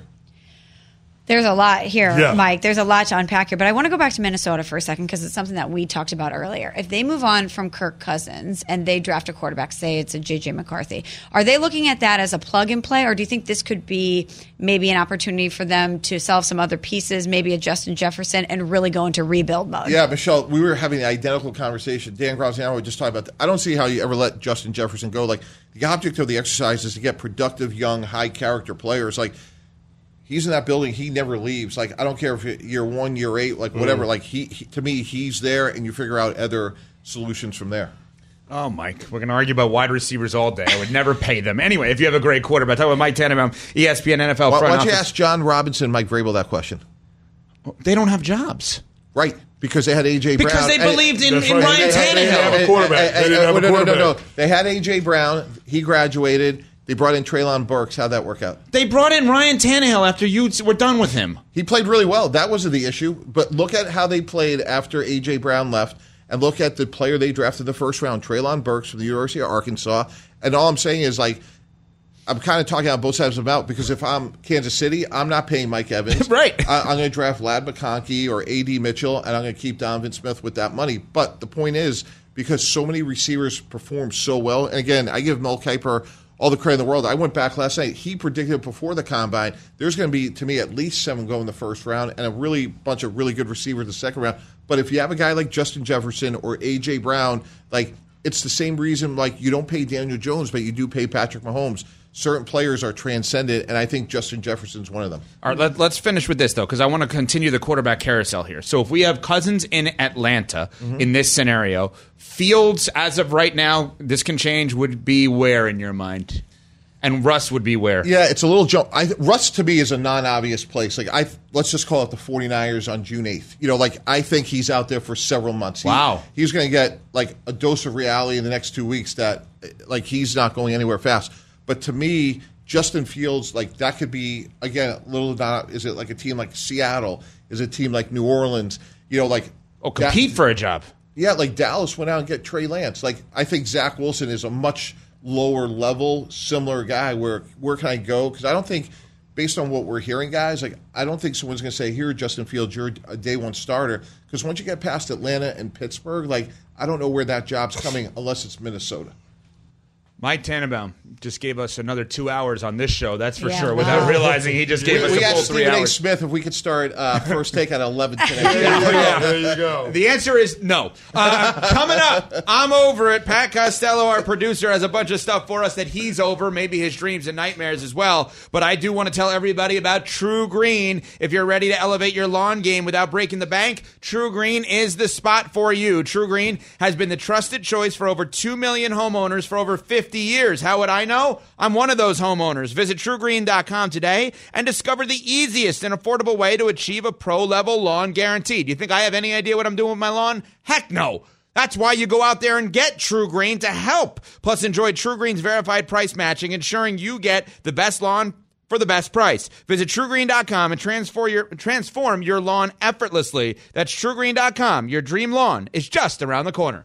There's a lot here, yeah. Mike. There's a lot to unpack here. But I want to go back to Minnesota for a second because it's something that we talked about earlier. If they move on from Kirk Cousins and they draft a quarterback, say it's a J J McCarthy, are they looking at that as a plug and play, or do you think this could be maybe an opportunity for them to sell some other pieces, maybe a Justin Jefferson, and really go into rebuild mode? Yeah, Michelle, we were having the identical conversation. Dan Graziano were just talking about that. I don't see how you ever let Justin Jefferson go. Like, the object of the exercise is to get productive, young, high-character players. Like, he's in that building. He never leaves. Like, I don't care if you're one, year eight, like whatever. Mm. Like, he, he, to me, he's there, and you figure out other solutions from there. Oh, Mike, we're going to argue about wide receivers all day. I would never pay them. Anyway, if you have a great quarterback, talk about Mike Tannenbaum, E S P N N F L Why, front why don't you office. ask John Robinson, Mike Vrabel that question? They don't have jobs. Right, because they had A J. Brown. Because they believed in, in right. Ryan They had- they had Tannehill. a quarterback. They didn't have a no, no, no, quarterback. no. They had A J. Brown. He graduated. They brought in Treylon Burks. How'd that work out? They brought in Ryan Tannehill after you were done with him. He played really well. That wasn't the issue. But look at how they played after A J. Brown left, and look at the player they drafted the first round, Treylon Burks from the University of Arkansas. And all I'm saying is, like, I'm kind of talking on both sides of the mouth because if I'm Kansas City, I'm not paying Mike Evans. Right. I, I'm going to draft Ladd McConkey or A D Mitchell, and I'm going to keep Donovan Smith with that money. But the point is, because so many receivers perform so well, and again, I give Mel Kiper all the credit in the world. I went back last night. He predicted before the Combine there's going to be, to me, at least seven go in the first round and a really bunch of really good receivers in the second round. But if you have a guy like Justin Jefferson or A J. Brown, like, it's the same reason, like, you don't pay Daniel Jones, but you do pay Patrick Mahomes. Certain players are transcendent, and I think Justin Jefferson's one of them. All right, let, let's finish with this, though, because I want to continue the quarterback carousel here. So if we have Cousins in Atlanta mm-hmm. in this scenario, Fields, as of right now, this can change, would be where in your mind? And Russ would be where? Yeah, it's a little jump. I, Russ, to me, is a non-obvious place. Like I, Let's just call it the 49ers on June eighth. You know, like, I think he's out there for several months. He, wow. He's going to get, like, a dose of reality in the next two weeks that, like, he's not going anywhere fast. But to me, Justin Fields, like, that could be, again, a little not, is it like a team like Seattle? Is it a team like New Orleans? You know, like. Oh, compete da- for a job. Yeah, like Dallas went out and get Trey Lance. Like, I think Zach Wilson is a much lower level, similar guy where where can I go? Because I don't think, based on what we're hearing, guys, like, I don't think someone's going to say, here, Justin Fields, you're a day one starter. Because once you get past Atlanta and Pittsburgh, like, I don't know where that job's coming unless it's Minnesota. Mike Tannenbaum just gave us another two hours on this show, that's for yeah, sure, wow. without realizing he just gave we, us we a full asked three Stephen hours. A. Smith if we could start uh, First Take at eleven today. yeah. There you go. The answer is no. Uh, coming up, I'm over it. Pat Costello, our producer, has a bunch of stuff for us that he's over, maybe his dreams and nightmares as well. But I do want to tell everybody about True Green. If you're ready to elevate your lawn game without breaking the bank, True Green is the spot for you. True Green has been the trusted choice for over two million homeowners for over fifty years. How would I know? I'm one of those homeowners. Visit true green dot com today and discover the easiest and affordable way to achieve a pro-level lawn guarantee. Do you think I have any idea what I'm doing with my lawn? Heck no. That's why you go out there and get True Green to help. Plus, enjoy True Green's verified price matching, ensuring you get the best lawn for the best price. Visit true green dot com and transform your, transform your lawn effortlessly. That's true green dot com. Your dream lawn is just around the corner.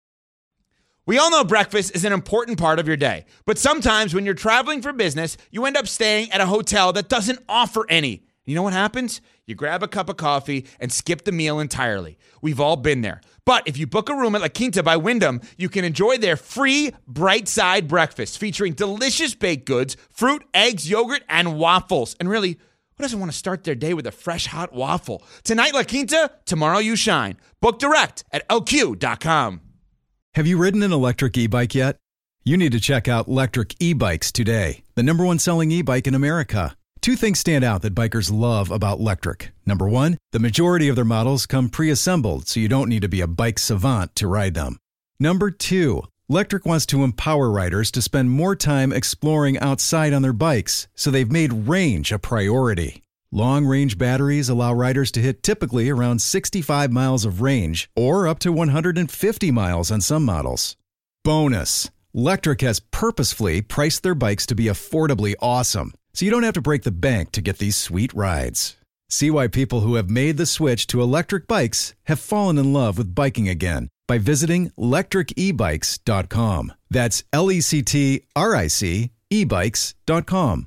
We all know breakfast is an important part of your day, but sometimes when you're traveling for business, you end up staying at a hotel that doesn't offer any. You know what happens? You grab a cup of coffee and skip the meal entirely. We've all been there. But if you book a room at La Quinta by Wyndham, you can enjoy their free Bright Side breakfast featuring delicious baked goods, fruit, eggs, yogurt, and waffles. And really, who doesn't want to start their day with a fresh, hot waffle? Tonight, La Quinta, tomorrow you shine. Book direct at L Q dot com. Have you ridden an electric e-bike yet? You need to check out Lectric E-Bikes today, the number one selling e-bike in America. Two things stand out that bikers love about Lectric. Number one, the majority of their models come pre-assembled, so you don't need to be a bike savant to ride them. Number two, Lectric wants to empower riders to spend more time exploring outside on their bikes, so they've made range a priority. Long-range batteries allow riders to hit typically around sixty-five miles of range or up to one hundred fifty miles on some models. Bonus, Lectric has purposefully priced their bikes to be affordably awesome, so you don't have to break the bank to get these sweet rides. See why people who have made the switch to electric bikes have fallen in love with biking again by visiting lectric e bikes dot com. That's L E C T R I C e bikes dot com.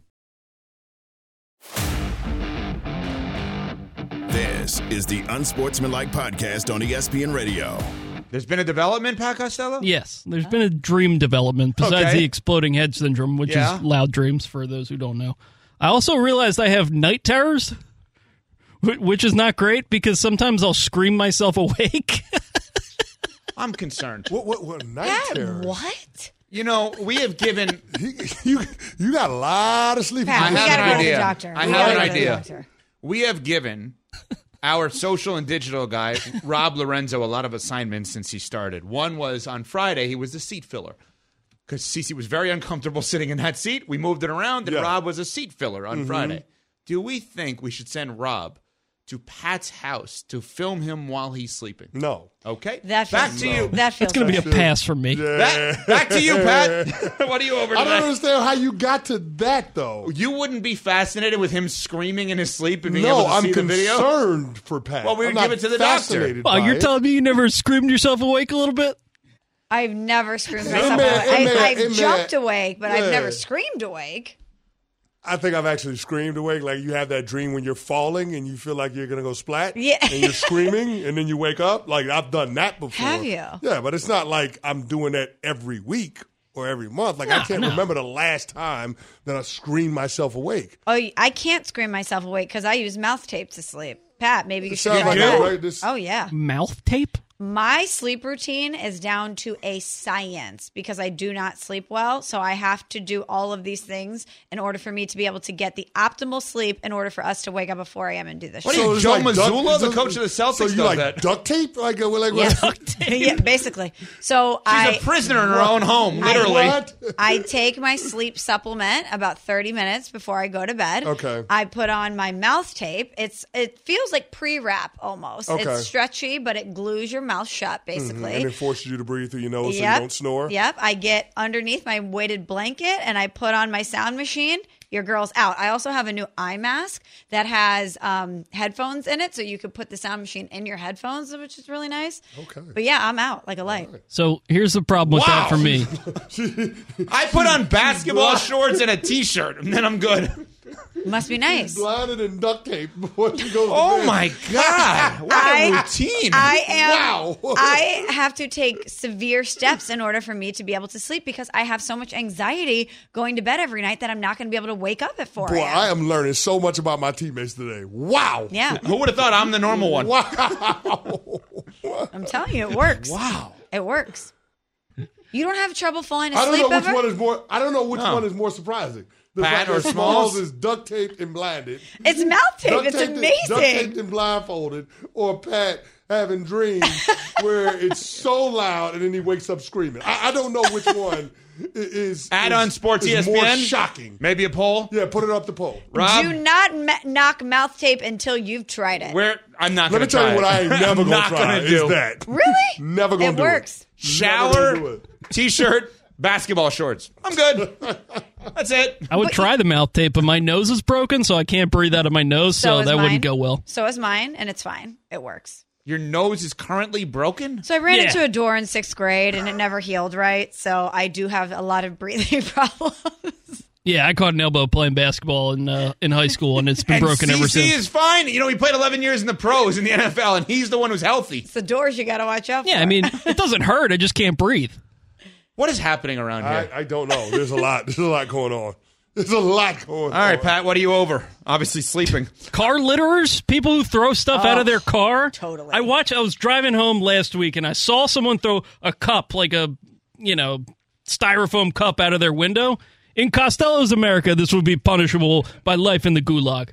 This is the Unsportsmanlike Podcast on E S P N Radio. There's been a development, Pat Costello? Yes, there's been a dream development besides Okay. the exploding head syndrome, which Yeah. is loud dreams for those who don't know. I also realized I have night terrors, wh- which is not great because sometimes I'll scream myself awake. I'm concerned. What, what, what night Pat, terrors? what? You know, we have given. you, you you got a lot of sleep. Pat, I we have gotta an go to the idea. doctor. I We have gotta an go to the idea. doctor. We have given our social and digital guy, Rob Lorenzo, a lot of assignments since he started. One was on Friday, he was the seat filler. Because Cece was very uncomfortable sitting in that seat. We moved it around, and Yeah. Rob was a seat filler on Mhm. Friday. Do we think we should send Rob to Pat's house to film him while he's sleeping? No. Okay. That back feels- to you. That feels That's going to be a right. pass from me. Back, back to you, Pat. What are you over I today? don't understand how you got to that, though. You wouldn't be fascinated with him screaming in his sleep and being No, able to I'm see the video? concerned for Pat. Well, we would I'm give not it to the doctor. fascinated Well, by you're it. telling me you never screamed yourself awake a little bit? I've never screamed It myself may- awake. it may- I, I've it may- jumped awake, but I've yeah. never screamed awake. I think I've actually screamed awake. Like you have that dream when you're falling and you feel like you're gonna go splat. Yeah. And you're screaming and then you wake up. Like I've done that before. Have you? Yeah, but it's not like I'm doing that every week or every month. Like I No, can't no. remember the last time that I screamed myself awake. Oh, I can't scream myself awake because I use mouth tape to sleep. Pat, maybe you It should sounds try like that. that, right? This- Oh, yeah. Mouth tape? My sleep routine is down to a science because I do not sleep well. So I have to do all of these things in order for me to be able to get the optimal sleep in order for us to wake up at four a.m. and do this What show. are you, it's Joe like duct- Mazzulla, the it's coach of the Celtics, So you does like that? duct tape? Like, uh, like Yeah. what? yeah, basically. So She's I, a prisoner in her own home, literally. I, I take my sleep supplement about thirty minutes before I go to bed. Okay. I put on my mouth tape. It's it feels like pre-wrap almost. Okay. It's stretchy, but it glues your mouth shut basically. Mhm, and it forces you to breathe through your nose so Yep. you don't snore. Yep. I get underneath my weighted blanket and I put on my sound machine. Your girl's out. I also have a new eye mask that has um, headphones in it, so you could put the sound machine in your headphones, which is really nice. Okay. But yeah, I'm out like a light. So here's the problem with that Wow. for me. I put on basketball shorts and a T-shirt, and then I'm good. Must be nice. Blinded in duct tape before she goes to Oh bed. my God! What a I- routine! I am. Wow. I have to take severe steps in order for me to be able to sleep because I have so much anxiety going to bed every night that I'm not going to be able to wake up at four Boy, a.m. I am learning so much about my teammates today. Wow. Yeah, Who would have thought I'm the normal one? Wow. I'm telling you, it works. Wow. It works. You don't have trouble falling I don't asleep know which ever? one is more. I don't know which No. one is more surprising. The Pat fact or that Smalls? is duct taped and blinded. It's mouth tape. Duct It's taped and- amazing. Duct taped and blindfolded, or Pat having dreams where it's so loud and then he wakes up screaming. I, I don't know which one i- is. Add is, on Sports is E S P more N. shocking. Maybe a poll. Yeah, put it up the poll. Rob, Do not ma- knock mouth tape until you've tried it. where I'm not Let going me to tell you what I ain't never I'm gonna not try gonna is do. that. Really? Never gonna It do works. it. Never gonna do Shower, it. T-shirt, basketball shorts. I'm good. That's it. I would try the mouth tape, but my nose is broken, so I can't breathe out of my nose, so, is that mine. wouldn't go well. So is mine, and it's fine. It works. Your nose is currently broken? So I ran Yeah. into a door in sixth grade, and it never healed right. So I do have a lot of breathing problems. Yeah, I caught an elbow playing basketball in uh, in high school, and it's been And broken C C ever since. is fine. You know, he played eleven years in the pros in the N F L, and he's the one who's healthy. It's the doors you got to watch out for. Yeah, I mean, it doesn't hurt. I just can't breathe. What is happening around I, here? I don't know. There's a lot. There's a lot going on. There's a lot going on. All right, Pat, what are you over? Obviously sleeping. Car litterers, people who throw stuff out of their car. totally. I watched. I was driving home last week, and I saw someone throw a cup, like a you know styrofoam cup, out of their window. In Costello's America, this would be punishable by life in the gulag.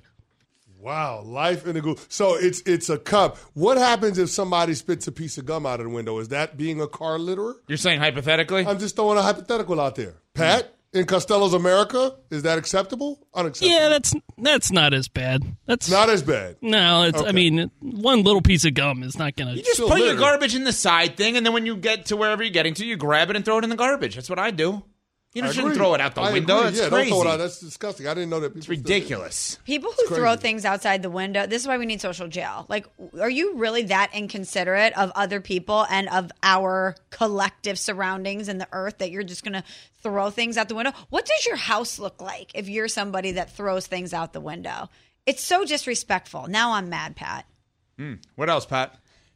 Wow, life in the goo. So it's it's a cup. What happens if somebody spits a piece of gum out of the window? Is that being a car litterer? You're saying hypothetically? I'm just throwing a hypothetical out there. Pat, in Costello's America, is that acceptable? Unacceptable. Yeah, that's that's not as bad. That's Not as bad. no. It's, I Okay. mean, one little piece of gum is not gonna. You just Still put your litter. garbage in the side thing, and then when you get to wherever you're getting to, you grab it and throw it in the garbage. That's what I do. You I shouldn't agree. throw it out the I window. agree. That's yeah, crazy. don't throw it out. That's disgusting. I didn't know that. It's ridiculous. People who It's throw crazy. things outside the window, this is why we need social jail. Like, are you really that inconsiderate of other people and of our collective surroundings and the earth that you're just going to throw things out the window? What does your house look like if you're somebody that throws things out the window? It's so disrespectful. Now I'm mad, Pat. Mm. What else, Pat?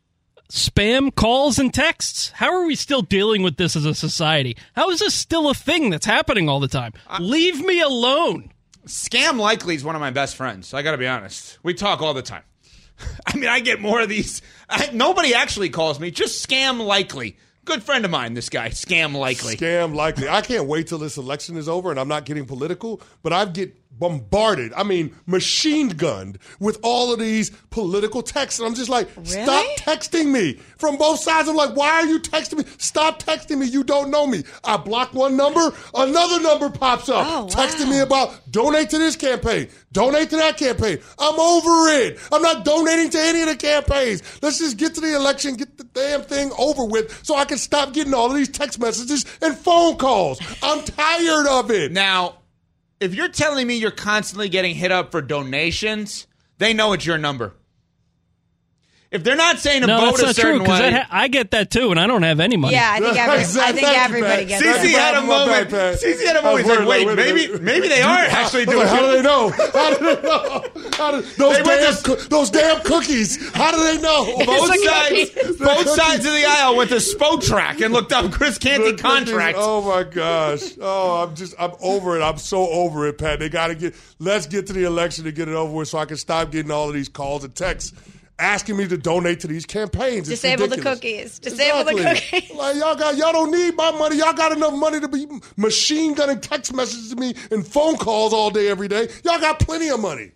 Spam calls and texts. How are we still dealing with this as a society? How is this still a thing that's happening all the time? Leave me alone. Scam Likely is one of my best friends. I got to be honest. We talk all the time. I mean, I get more of these. I, nobody actually calls me. Just Scam Likely. Good friend of mine, this guy. Scam Likely. Scam likely. I can't wait till this election is over, and I'm not getting political, but I get bombarded. I mean, machine gunned with all of these political texts. And I'm just like, stop texting me from both sides. I'm like, why are you texting me? Stop texting me. You don't know me. I block one number, another number pops up, Oh, wow. texting me about donate to this campaign, donate to that campaign. I'm over it. I'm not donating to any of the campaigns. Let's just get to the election, get the damn thing over with so I can stop getting all of these text messages and phone calls. I'm tired of it. Now, if you're telling me you're constantly getting hit up for donations, they know it's your number. If they're not saying to No, vote that's a not true certain because way, ha- I get that too, and I don't have any money. Yeah, I think, every, I think everybody gets Cece it. had a moment. Cece had a moment. He's like, wait, maybe, maybe they are actually doing. How do they know? How do they know? How do, those, damn, co- those damn cookies. How do they know? Both sides, both sides of the aisle went to Spotrac and looked up Chris Canty contracts. Oh my gosh! Oh, I'm just, I'm over it. I'm so over it, Pat. They got to get. Let's get to the election to get it over with, so I can stop getting all of these calls and texts asking me to donate to these campaigns. It's Disable the ridiculous. cookies. Disable Exactly. the cookies. Like y'all got, y'all don't need my money. Y'all got enough money to be machine gunning text messages to me and phone calls all day, every day. Y'all got plenty of money.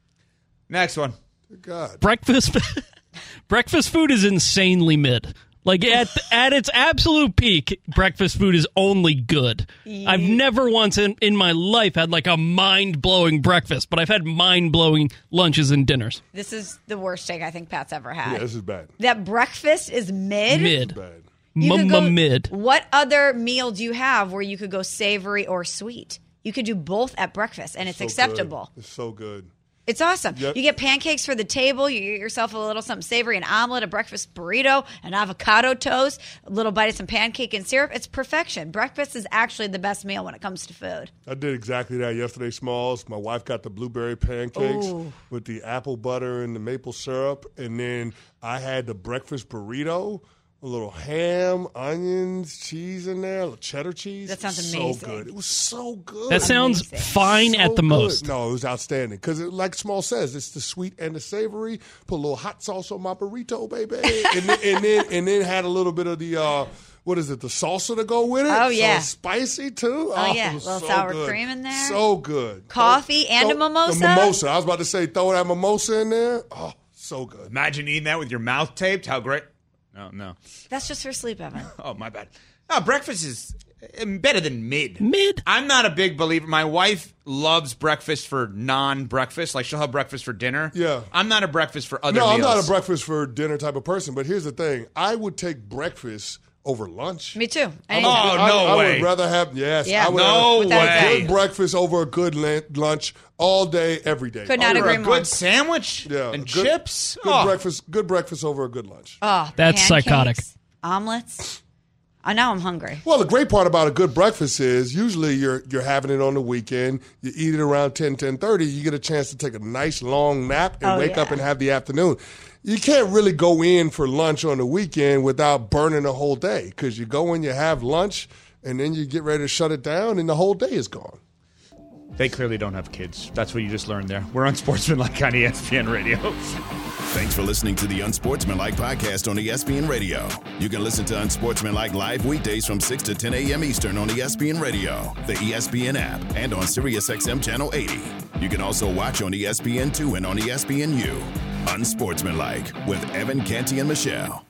Next one. God. Breakfast breakfast food is insanely mid. Like at at its absolute peak, breakfast food is only good. Yeah. I've never once in, in my life had like a mind-blowing breakfast, but I've had mind-blowing lunches and dinners. This is the worst take I think Pat's ever had. Yeah, this is bad. That breakfast is mid. Mid. Bad. You could Mama go- mid. What other meal do you have where you could go savory or sweet? You could do both at breakfast, and it's So acceptable. good. It's so good. It's awesome. Yep. You get pancakes for the table. You get yourself a little something savory, an omelet, a breakfast burrito, an avocado toast, a little bite of some pancake and syrup. It's perfection. Breakfast is actually the best meal when it comes to food. I did exactly that yesterday, Smalls. My wife got the blueberry pancakes Ooh. with the apple butter and the maple syrup. And then I had the breakfast burrito, a little ham, onions, cheese in there, a little cheddar cheese. That sounds So amazing. good. It was so good. That sounds fine So at the good. most. No, it was outstanding. Because like Small says, it's the sweet and the savory. Put a little hot sauce on my burrito, baby. and, then, and, then, and then had a little bit of the... Uh, what is it? The salsa to go with it. Oh, yeah. So spicy too. Oh, yeah. it was Little so sour good. cream in there. So good. Coffee and a Throw- mimosa? The mimosa. I was about to say throw that mimosa in there. Oh, so good. Imagine eating that with your mouth taped. How great. No, no. That's just for sleep, Evan. Oh, my bad. No, breakfast is better than mid. Mid? I'm not a big believer. My wife loves breakfast for non-breakfast. Like, she'll have breakfast for dinner. Yeah. I'm not a breakfast for other No, meals. I'm not a breakfast for dinner type of person. But here's the thing: I would take breakfast over lunch. Me too. Oh, no I, way. I would rather have yes. Yeah. I would No rather way. have a good breakfast over a good lan- lunch all day, every day. Could not Over agree a more. good sandwich Yeah, and good- chips. Good Oh. breakfast. Good breakfast over a good lunch. Oh, That's pancakes, psychotic. Omelets. Oh, now I'm hungry. Well, the great part about a good breakfast is usually you're you're having it on the weekend. You eat it around ten, ten thirty. You get a chance to take a nice long nap and Oh, wake up yeah. and have the afternoon. You can't really go in for lunch on the weekend without burning the whole day because you go in, you have lunch, and then you get ready to shut it down, and the whole day is gone. They clearly don't have kids. That's what you just learned there. We're Unsportsmanlike on E S P N Radio. Thanks for listening to the Unsportsmanlike podcast on E S P N Radio. You can listen to Unsportsmanlike live weekdays from six to ten a.m. Eastern on E S P N Radio, the E S P N app, and on SiriusXM Channel eighty. You can also watch on E S P N two and on E S P N U. Unsportsmanlike with Evan Canty and Michelle.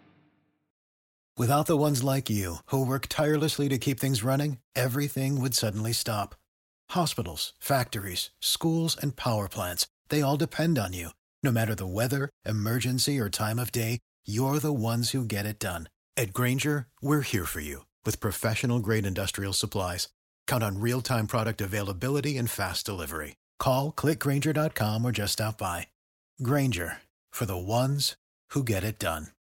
Without the ones like you, who work tirelessly to keep things running, everything would suddenly stop. Hospitals, factories, schools, and power plants, they all depend on you. No matter the weather, emergency, or time of day, you're the ones who get it done. At Grainger, we're here for you with professional-grade industrial supplies. Count on real-time product availability and fast delivery. Call, click Grainger dot com, or just stop by. Grainger, for the ones who get it done.